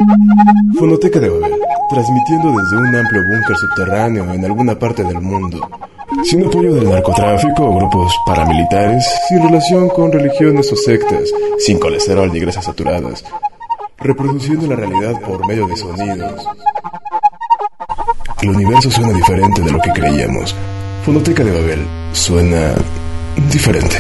Fonoteca de Babel, transmitiendo desde un amplio búnker subterráneo en alguna parte del mundo, sin apoyo del narcotráfico o grupos paramilitares, sin relación con religiones o sectas, sin colesterol ni grasas saturadas, reproduciendo la realidad por medio de sonidos. El universo suena diferente de lo que creíamos. Fonoteca de Babel suena diferente.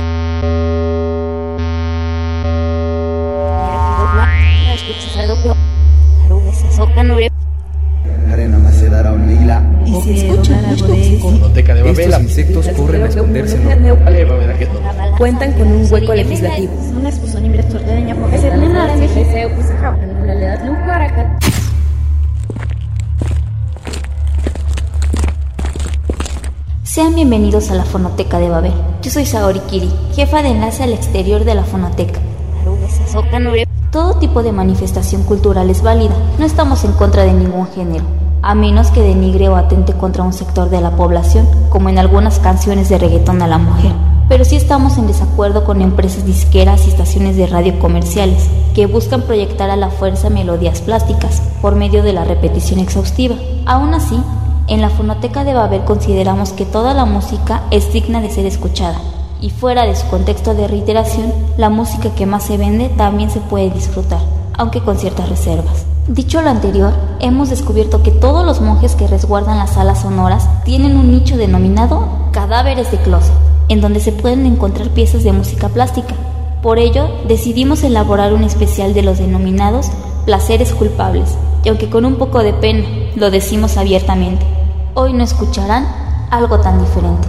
Y si escuchan algo de eso, Fonoteca de Babel, los insectos corren a esconderse. cuentan con un hueco legislativo. Sean bienvenidos a la Fonoteca de Babel. Yo soy Saori Kiri, jefa de enlace al exterior de la Fonoteca. Todo tipo de manifestación cultural es válida. No estamos en contra de ningún género, a menos que denigre o atente contra un sector de la población, como en algunas canciones de reggaetón a la mujer. Pero sí estamos en desacuerdo con empresas disqueras y estaciones de radio comerciales que buscan proyectar a la fuerza melodías plásticas por medio de la repetición exhaustiva. Aún así, en la Fonoteca de Babel consideramos que toda la música es digna de ser escuchada, y fuera de su contexto de reiteración, la música que más se vende también se puede disfrutar, aunque con ciertas reservas. Dicho lo anterior, hemos descubierto que todos los monjes que resguardan las salas sonoras tienen un nicho denominado cadáveres de closet, en donde se pueden encontrar piezas de música plástica. Por ello, decidimos elaborar un especial de los denominados placeres culpables, y aunque con un poco de pena, lo decimos abiertamente. Hoy no escucharán algo tan diferente.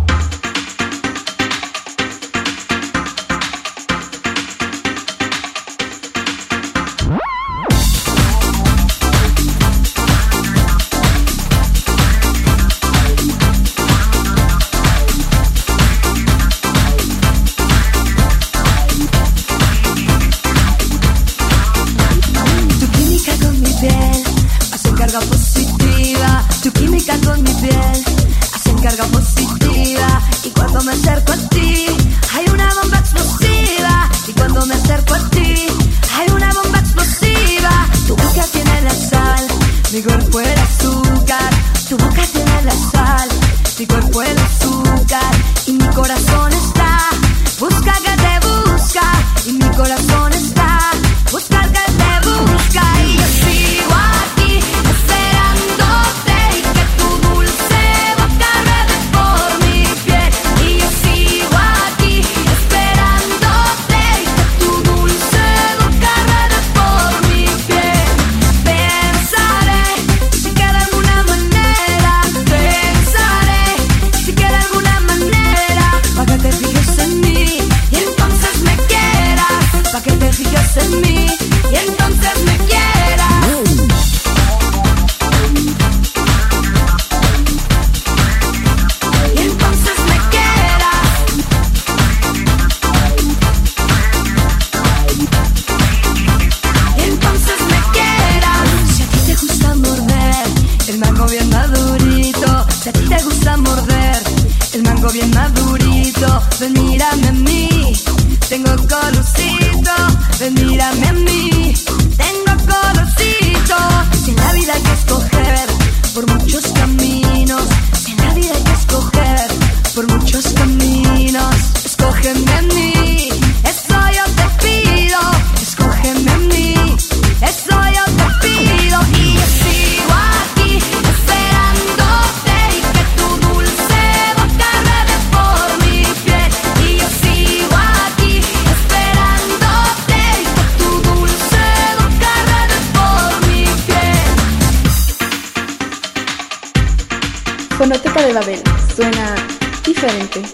Fonoteca de Babel suena diferente.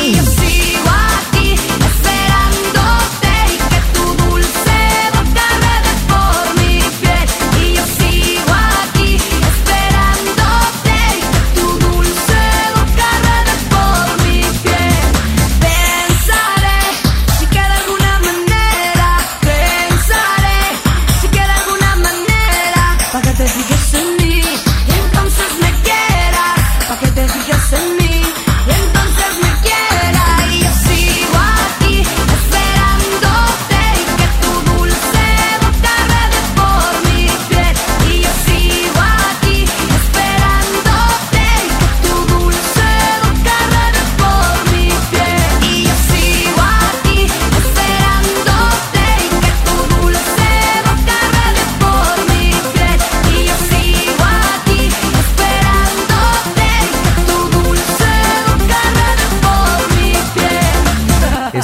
Esperándote y que tu dulce boca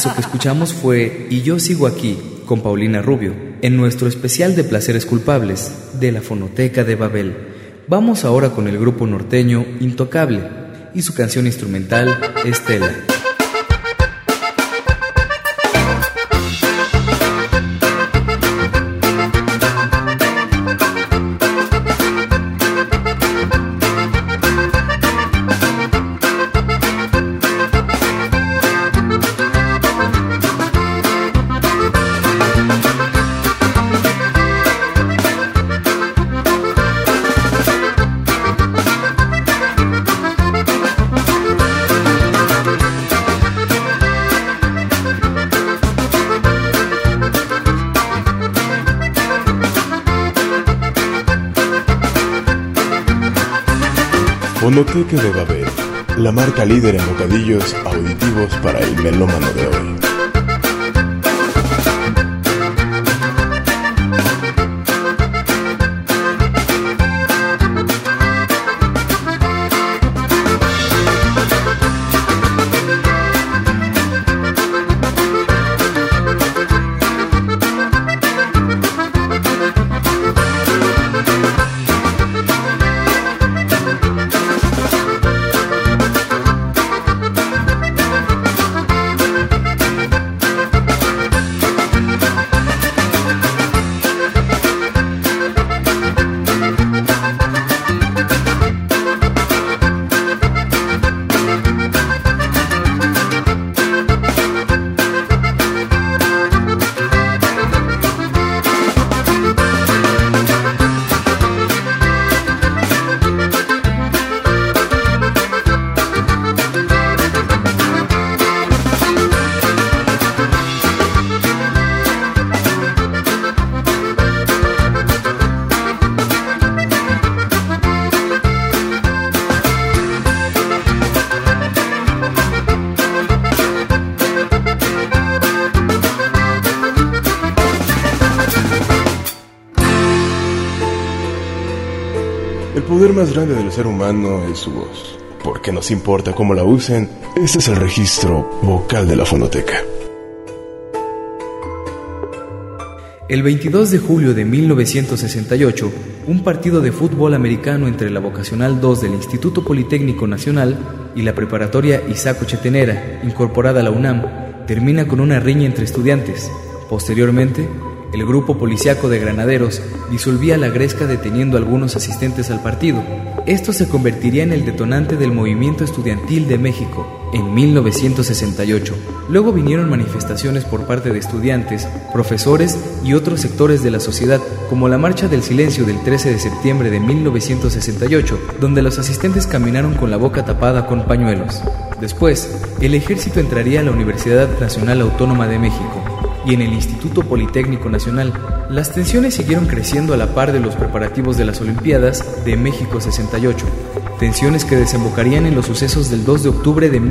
Eso que escuchamos fue Y yo sigo aquí, con Paulina Rubio, en nuestro especial de placeres culpables de la Fonoteca de Babel. Vamos ahora con el grupo norteño Intocable y su canción instrumental Estela. Fonoteca de Babel, la marca líder en bocadillos auditivos para el melómano de hoy. El poder más grande del ser humano es su voz. Porque nos importa cómo la usen, este es el registro vocal de la fonoteca. El 22 de julio de 1968, un partido de fútbol americano entre la Vocacional 2 del Instituto Politécnico Nacional y la Preparatoria Isaac Ochetenera, incorporada a la UNAM, termina con una riña entre estudiantes. Posteriormente, el grupo policíaco de granaderos disolvía la gresca deteniendo a algunos asistentes al partido. Esto se convertiría en el detonante del movimiento estudiantil de México en 1968. Luego vinieron manifestaciones por parte de estudiantes, profesores y otros sectores de la sociedad, como la Marcha del Silencio del 13 de septiembre de 1968, donde los asistentes caminaron con la boca tapada con pañuelos. Después, el ejército entraría a la Universidad Nacional Autónoma de México y en el Instituto Politécnico Nacional. Las tensiones siguieron creciendo a la par de los preparativos de las Olimpiadas de México 68, tensiones que desembocarían en los sucesos del 2 de octubre de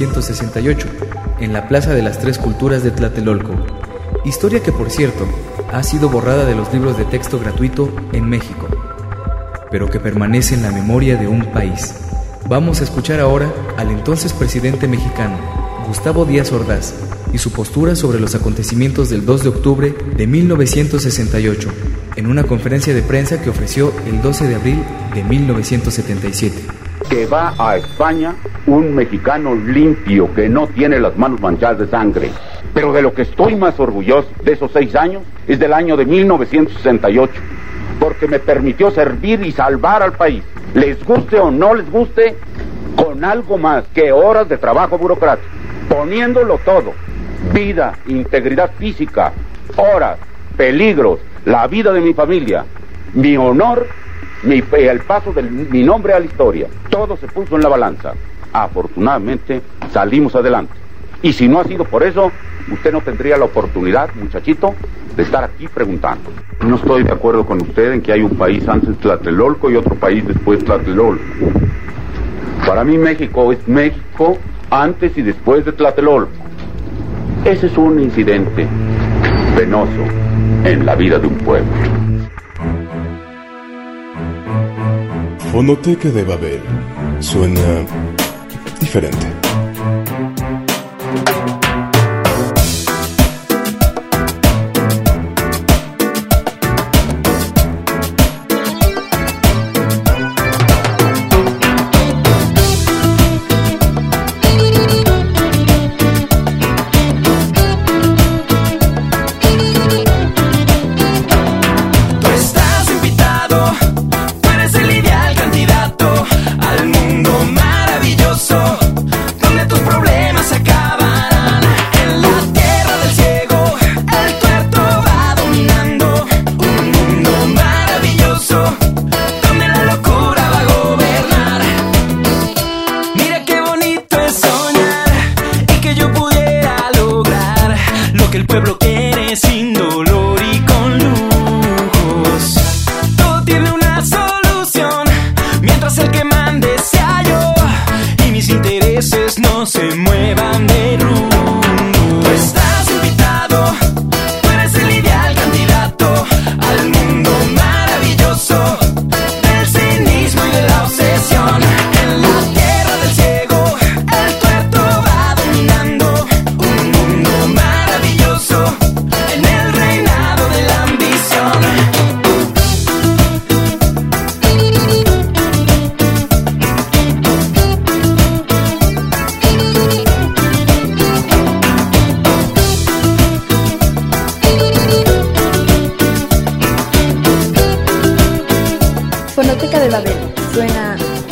1968, en la Plaza de las Tres Culturas de Tlatelolco. Historia que, por cierto, ha sido borrada de los libros de texto gratuito en México, pero que permanece en la memoria de un país. Vamos a escuchar ahora al entonces presidente mexicano, Gustavo Díaz Ordaz, y su postura sobre los acontecimientos del 2 de octubre de 1968, en una conferencia de prensa que ofreció el 12 de abril de 1977. Que va a España un mexicano limpio, que no tiene las manos manchadas de sangre. Pero de lo que estoy más orgulloso de esos 6 años es del año de 1968, porque me permitió servir y salvar al país, les guste o no les guste, con algo más que horas de trabajo burocrático, poniéndolo todo: vida, integridad física, horas, peligros, la vida de mi familia, mi honor, el paso de mi nombre a la historia. Todo se puso en la balanza. Afortunadamente salimos adelante. Y si no ha sido por eso, usted no tendría la oportunidad, muchachito, de estar aquí preguntando. No estoy de acuerdo con usted en que hay un país antes de Tlatelolco y otro país después de Tlatelolco. Para mí México es México antes y después de Tlatelolco. Ese es un incidente penoso en la vida de un pueblo. Fonoteca de Babel suena diferente.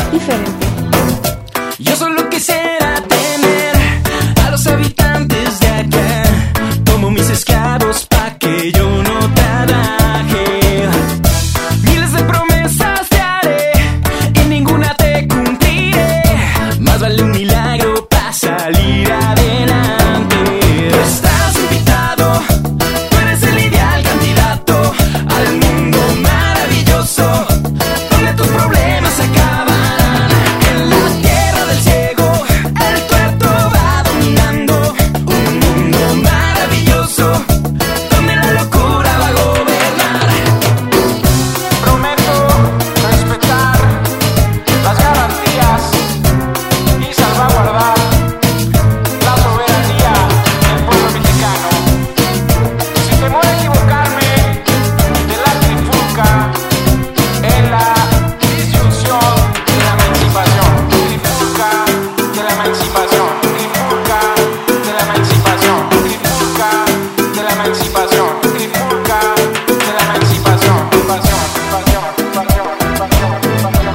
diferente. Yo solo quisiera tener a los habitantes de acá como mis esclavos pa' que yo no trabaje. Miles de promesas te haré y ninguna te cumpliré. Más vale un milagro pa' salir adelante. Tú estás invitado, tú eres el ideal candidato al mundo maravilloso donde tus problemas se acabarán. En la tierra del ciego el tuerto va dominando. Un mundo maravilloso donde la locura va a gobernar. Prometo respetar las garantías y salvaguardar la soberanía del pueblo mexicano. Si temo a equivocarme de la trifulca en la disyunción de la emancipación. Trifulca de la emancipación. Trifulca de la emancipación. Trifulca de la emancipación. Trifulca de la emancipación. Pasión, pasión, pasión, pasión, pasión,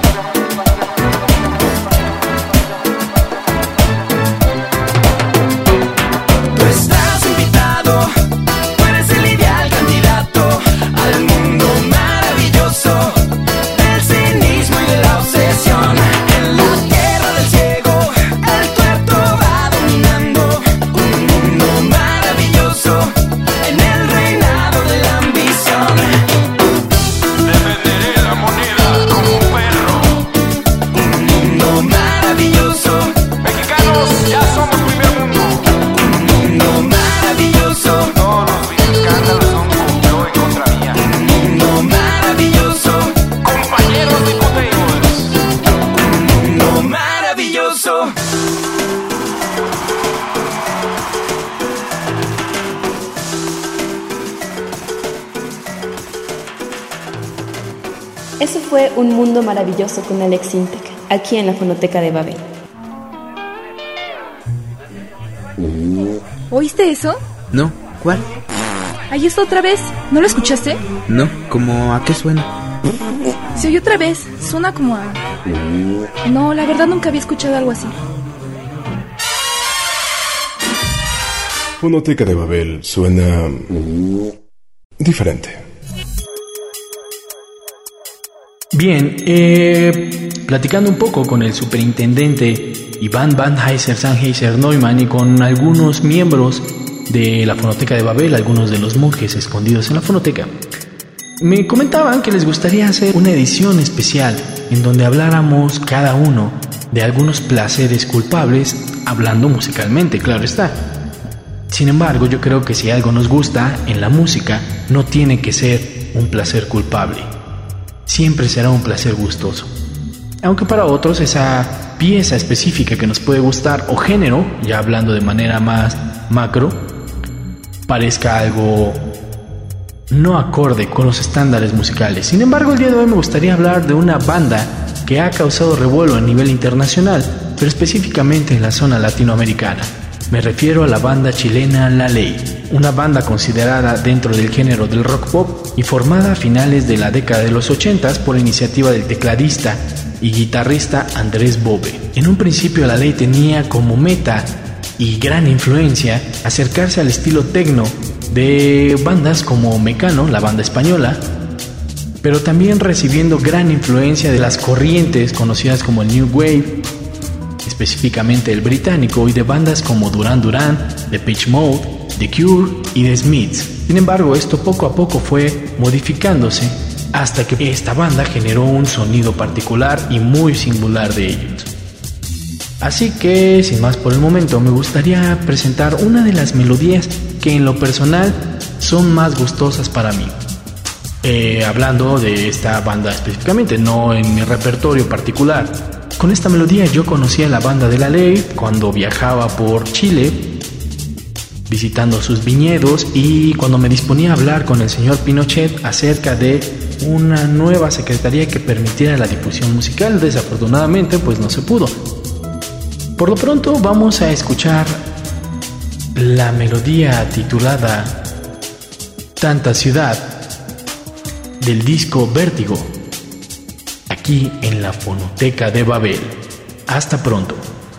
Tú estás invitado, tú eres el ideal candidato al mundo maravilloso del cinismo y de la obsesión. En la tierra del ciego el tuerto va dominando. Un mundo maravilloso en el reinado de la ambición. Defenderé la moneda como un perro. Un mundo maravilloso. Mexicanos, ya somos primer mundo. Un mundo maravilloso. Todos los escándalos son contra yo y contra mía. Un mundo maravilloso. Compañeros diputados. Un mundo maravilloso. Eso fue Un Mundo Maravilloso con Alex Sintek, aquí en la Fonoteca de Babel. ¿Oíste eso? No, ¿cuál? Ahí está otra vez. ¿No lo escuchaste? No, ¿cómo a qué suena? Se oyó otra vez. Suena como a... No, la verdad nunca había escuchado algo así. Fonoteca de Babel suena diferente. Bien, platicando un poco con el superintendente Iván Van Heiser-Neumann y con algunos miembros de la Fonoteca de Babel, algunos de los monjes escondidos en la fonoteca, me comentaban que les gustaría hacer una edición especial en donde habláramos cada uno de algunos placeres culpables, hablando musicalmente, claro está. Sin embargo, yo creo que si algo nos gusta en la música, no tiene que ser un placer culpable. Siempre será un placer gustoso. Aunque para otros esa pieza específica que nos puede gustar o género, ya hablando de manera más macro, parezca algo no acorde con los estándares musicales. Sin embargo, el día de hoy me gustaría hablar de una banda que ha causado revuelo a nivel internacional, pero específicamente en la zona latinoamericana. Me refiero a la banda chilena La Ley, una banda considerada dentro del género del rock pop y formada a finales de la década de los 80s por iniciativa del tecladista y guitarrista Andrés Bove. En un principio La Ley tenía como meta y gran influencia acercarse al estilo techno de bandas como Mecano, la banda española, pero también recibiendo gran influencia de las corrientes conocidas como el New Wave, específicamente el británico, y de bandas como Duran Duran, Depeche Mode, The Cure y The Smiths. Sin embargo, esto poco a poco fue modificándose hasta que esta banda generó un sonido particular y muy singular de ellos. Así que, sin más por el momento, me gustaría presentar una de las melodías que en lo personal son más gustosas para mí. Hablando de esta banda específicamente, no en mi repertorio particular. Con esta melodía yo conocí a la banda de La Ley cuando viajaba por Chile, visitando sus viñedos, y cuando me disponía a hablar con el señor Pinochet acerca de una nueva secretaría que permitiera la difusión musical. Desafortunadamente, pues no se pudo. Por lo pronto vamos a escuchar la melodía titulada Tanta Ciudad del disco Vértigo, aquí aquí en la Fonoteca de Babel. Hasta pronto.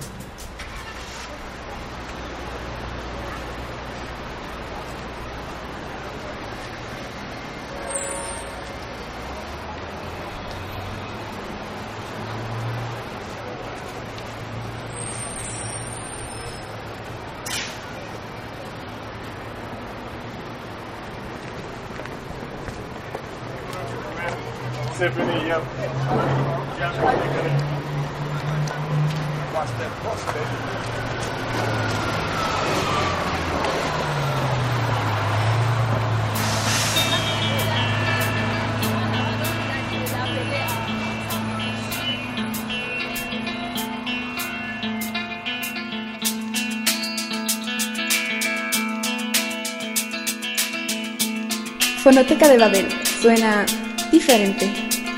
Fonoteca de Babel suena diferente.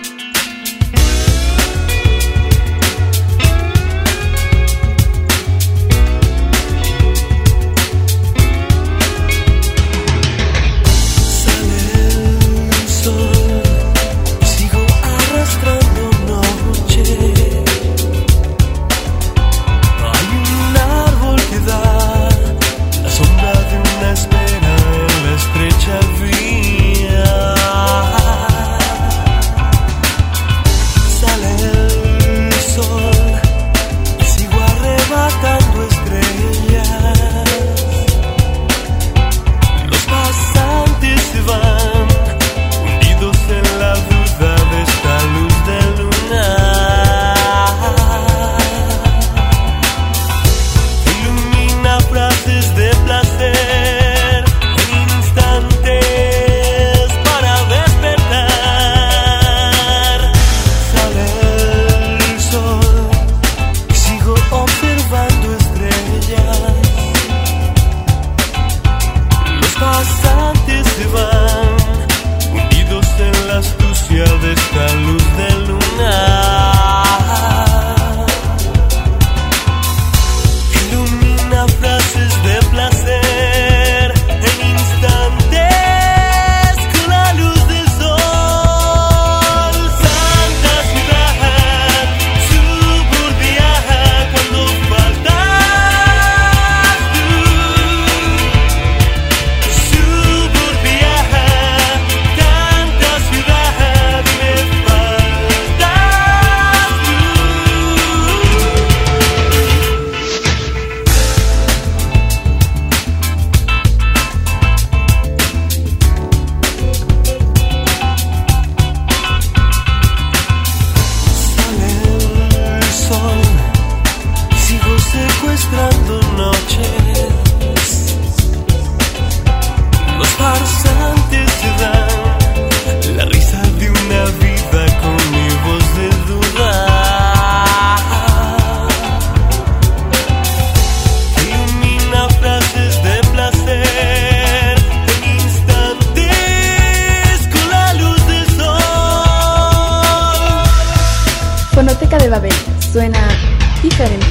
Fonoteca de Babel suena diferente.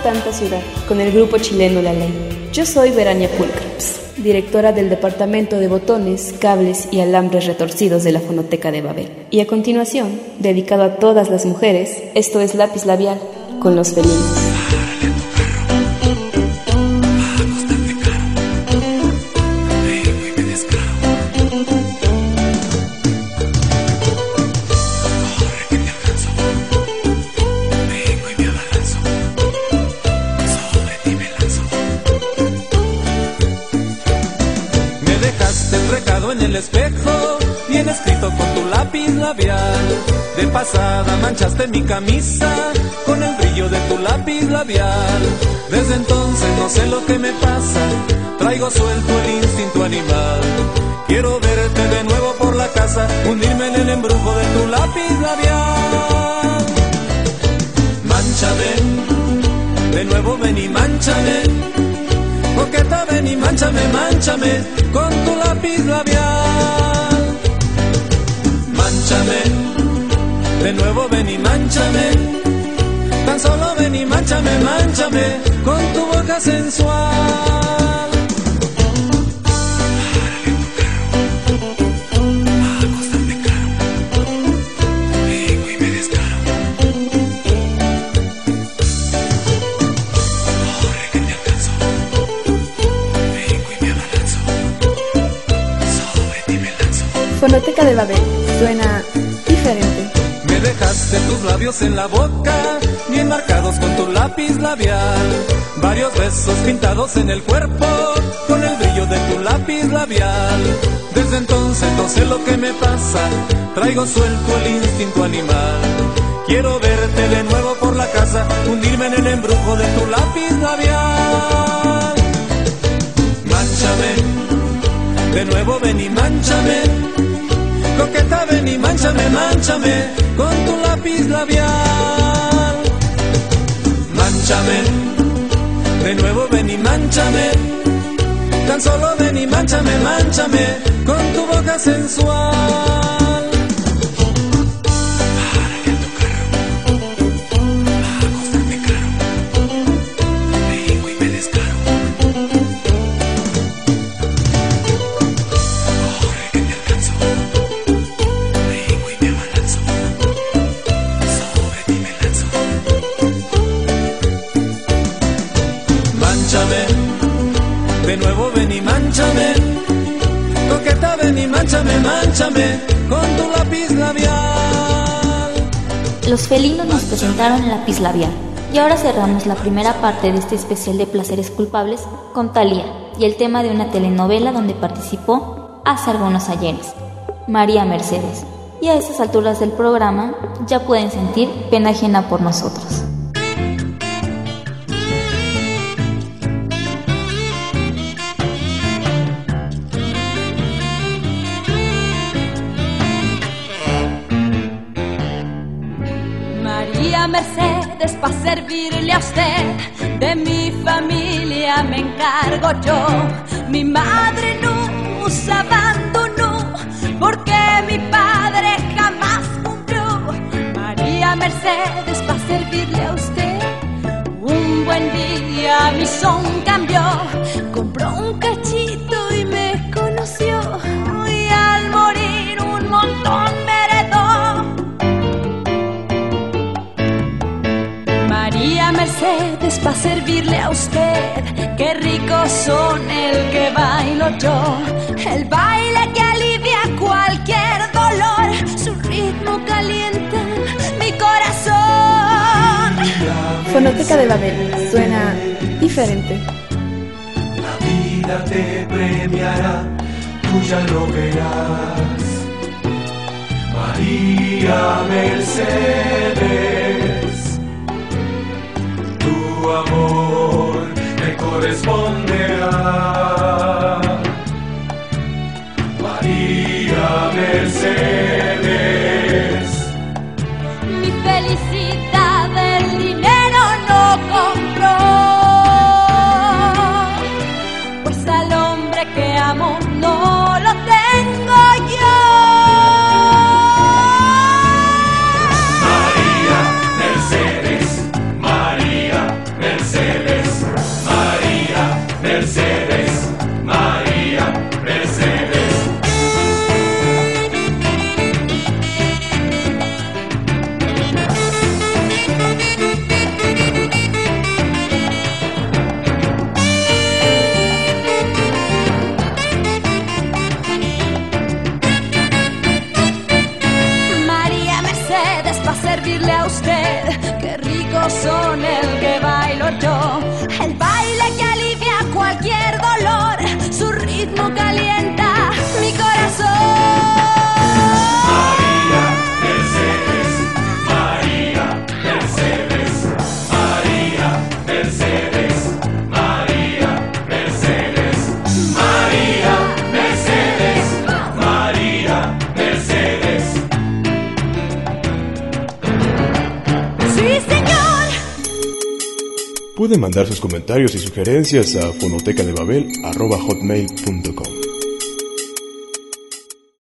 tanta ciudad con el grupo chileno La Ley. Yo soy Verania Pulcraps, directora del Departamento de Botones, Cables y Alambres Retorcidos de la Fonoteca de Babel. Y a continuación, dedicado a todas las mujeres, esto es Lápiz Labial con los felinos. En el espejo, bien escrito con tu lápiz labial. De pasada manchaste mi camisa con el brillo de tu lápiz labial. Desde entonces no sé lo que me pasa, traigo suelto el instinto animal. Quiero verte de nuevo por la casa, hundirme en el embrujo de tu lápiz labial. Mánchame, de nuevo ven y mánchame. Coqueta, ven y mánchame, mánchame con tu lápiz labial. Mánchame, de nuevo ven y mánchame. Tan solo ven y mánchame, mánchame con tu boca sensual. Fonoteca de Babel suena diferente. Me dejaste tus labios en la boca, bien marcados con tu lápiz labial. Varios besos pintados en el cuerpo, con el brillo de tu lápiz labial. Desde entonces no sé lo que me pasa, traigo suelto el instinto animal. Quiero verte de nuevo por la casa, hundirme en el embrujo de tu lápiz labial. Mánchame, de nuevo ven y mánchame. Coqueta, ven y mánchame, mánchame con tu lápiz labial. Mánchame, de nuevo ven y mánchame. Tan solo ven y mánchame, mánchame con tu boca sensual. De nuevo ven y mánchame, coqueta ven y mánchame, mánchame con tu lápiz labial. Los felinos nos presentaron el lápiz labial y ahora cerramos la primera parte de este especial de placeres culpables con Thalía y el tema de una telenovela donde participó hace algunos ayeres, María Mercedes. Y a estas alturas del programa ya pueden sentir pena ajena por nosotros. Mercedes, pa' servirle a usted, de mi familia me encargo yo. Mi madre nos abandonó porque mi padre jamás cumplió. María Mercedes, pa' servirle a usted. Un buen día mi son cambió, compró un cachito y me conoció. Y al morir un montón me heredó. María Mercedes, pa' servirle a usted. Qué ricos son el que bailo yo, el baile que alivia cualquier dolor. Su ritmo calienta mi corazón. Fonoteca de Babel suena diferente. La vida te premiará, tú ya lo verás. María Mercedes, tu amor me corresponderá. María Mercedes, mi felicidad el dinero no compró, pues al hombre que amo no lo tengo yo. María Mercedes, María Mercedes. Pueden mandar sus comentarios y sugerencias a fonotecadebabel@hotmail.com.